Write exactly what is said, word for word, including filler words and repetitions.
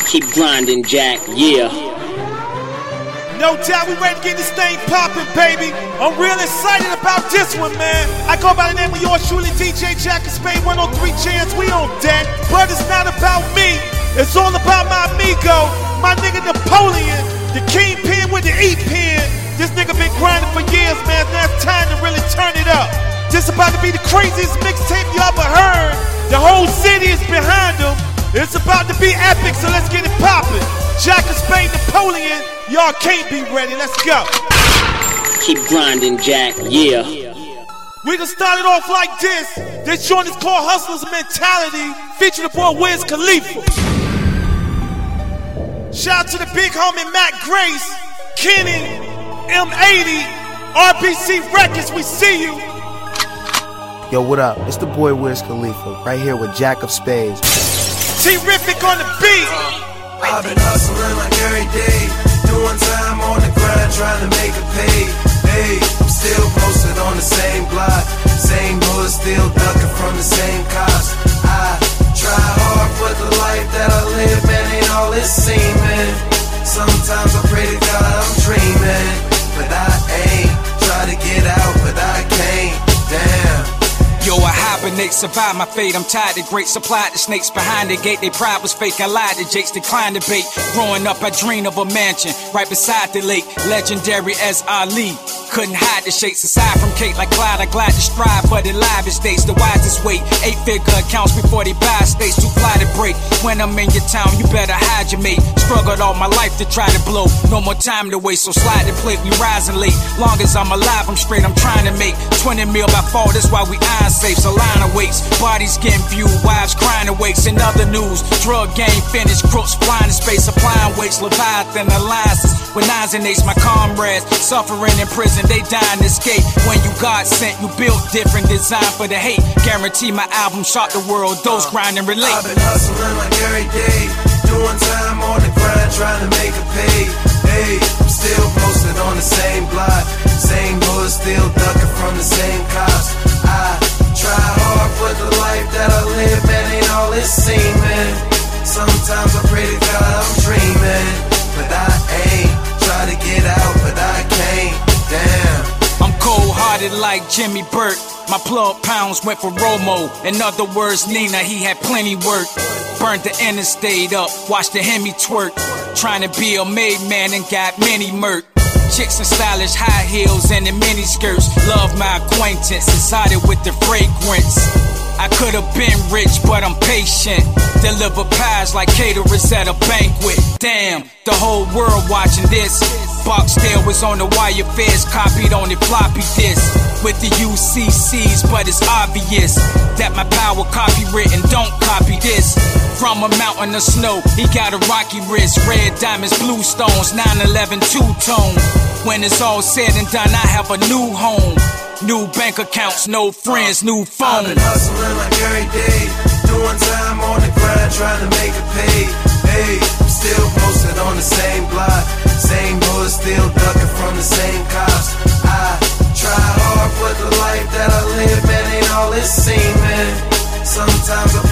Keep grinding, Jack, yeah. No doubt we ready to get this thing poppin', baby. I'm real excited about this one, man. I go by the name of yours truly, D J Jack of Spain, one oh three Chance, we on deck. But it's not about me, it's all about my amigo, my nigga Napoleon, the kingpin with the E-pen. This nigga been grinding for years, man. Now it's time to really turn it up. This about to be the craziest mixtape you ever heard. The whole city is behind him. It's about to be epic, so let's get it poppin'. Jack of Spain, Napoleon, y'all can't be ready, let's go. Keep grinding, Jack, yeah. We can start it off like this. This joint is called Hustler's Mentality, featuring the boy Wiz Khalifa. Shout out to the big homie Matt Grace, Kenny, M eighty, R B C Records, we see you. Yo, what up? It's the boy Wiz Khalifa, right here with Jack of Spades. Terrific on the beat. I've been hustling like every day, doing time on the grind, trying to make a pay. Hey, I'm still posted on the same block, same hood, still ducking from the same cops. I try hard for the life that I live, man, ain't all it seeming. Sometimes I pray to God I'm dreaming, but I ain't. Try to get out, but I can't. Damn. Yo, I hibernate, survive my fate. I'm tired of great supply. The snakes behind the gate, they pride was fake. I lied to Jakes, declined to bait. Growing up, I dreamed of a mansion right beside the lake, legendary as Ali. Couldn't hide the shakes aside from Kate like Clyde. I glide to strive for the livest days. The wisest way, eight figure accounts before they buy states. Too fly to break. When I'm in your town, you better hide your mate. Struggled all my life to try to blow. No more time to waste, so slide the plate. We rising late. Long as I'm alive, I'm straight. I'm trying to make twenty mil by fall. That's why we iron safes. A line of weights, bodies getting viewed, wives crying awakes. In other news, drug game finished, crooks flying in space, applying weights, Leviathan alliances with nines and eights. My comrades suffering in prison, they dying to escape. When you God sent, you built different, design for the hate. Guarantee my album shock the world, those grind and relate. I've been hustling like every day, doing time on the grind, trying to make a pay. Hey, I'm still posted on the same block, same hood, still ducking from the same cops. I try hard for the life that I live, man, ain't all it seeming. Sometimes I pray to God I'm dreaming, but I ain't. Try to get out, but I can't. Damn. I'm cold-hearted like Jimmy Burt. My plug pounds went for Romo. In other words, Nina, he had plenty work. Burnt the interstate up, watched the Hemi twerk. Trying to be a made man and got many murk. Chicks in stylish high heels and in mini skirts. Love my acquaintance, excited with the fragrance. I could've been rich, but I'm patient. Deliver pies like caterers at a banquet. Damn, the whole world watching this. Boxdale was on the wire feds, copied on the floppy disk. With the U C Cs, but it's obvious that my power copywritten, don't copy this. From a mountain of snow, he got a rocky wrist. Red diamonds, blue stones, nine eleven two-tone. When it's all said and done, I have a new home. New bank accounts, no friends, new phone. I've been hustling like every day, doing time on the grind, trying to make a pay. Hey, I'm still posted on the same block, same hood, still ducking from the same cops. I try hard for the life that I live, man, ain't all it seeming. Sometimes I